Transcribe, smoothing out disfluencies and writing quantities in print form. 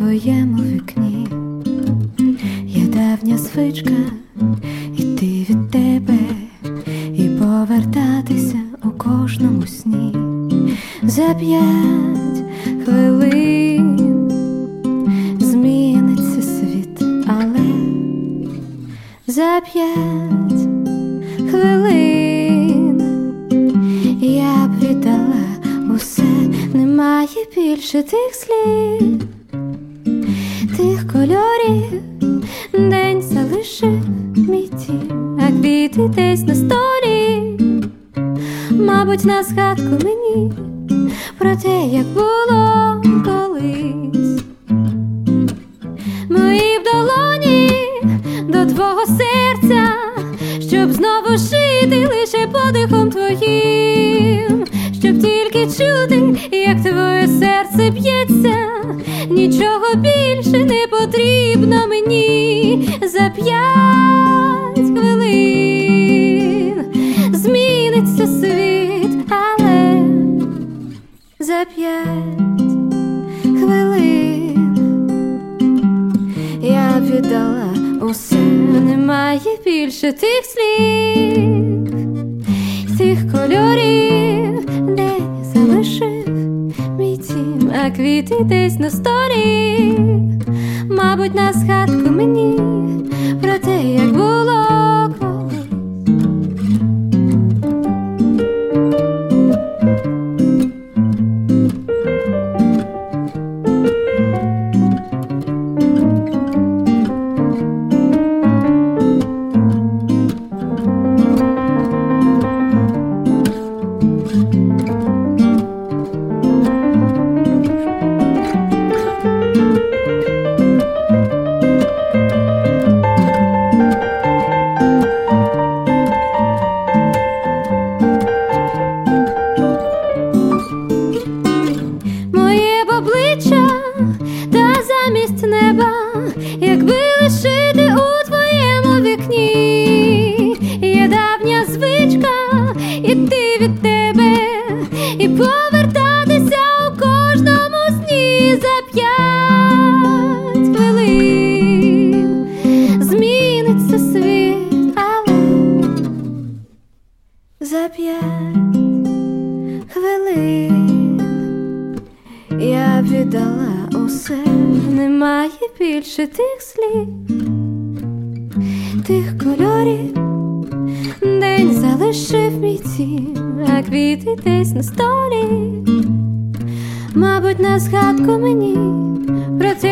твоєму вікні. Є давня звичка іти від тебе і повертатися у кожному сні. За 5 хвилин зміниться світ, але за 5 хвилин я б віддала усе. Немає більше тих слів, тих кольорів. День залишив мій дім, а квіти десь на столі. Мабуть, на згадку мені про те, як було колись. Мої в долоні до твого серця, щоб знову жити лише подихом твоїм, щоб тільки чути, як твоє серце б'ється. Нічого більше не потрібно мені. За 5 хвилин зміниться світ, але за 5 хвилин я віддала усе. Немає більше тих слів, тих кольорів. День залишив мій дім, а квіти десь на столі. Мабуть, на згадку мені про те, як було колись. Та замість неба, якби лишити у твоєму вікні. Є давня звичка іти від тебе і повертатися у кожному сні. За 5 хвилин зміниться світ, але за 5 хвилин я віддала усе. Немає більше тих слів, тих кольорів. День залишив мій дім, а квіти десь на столі. Мабуть, на згадку мені про те,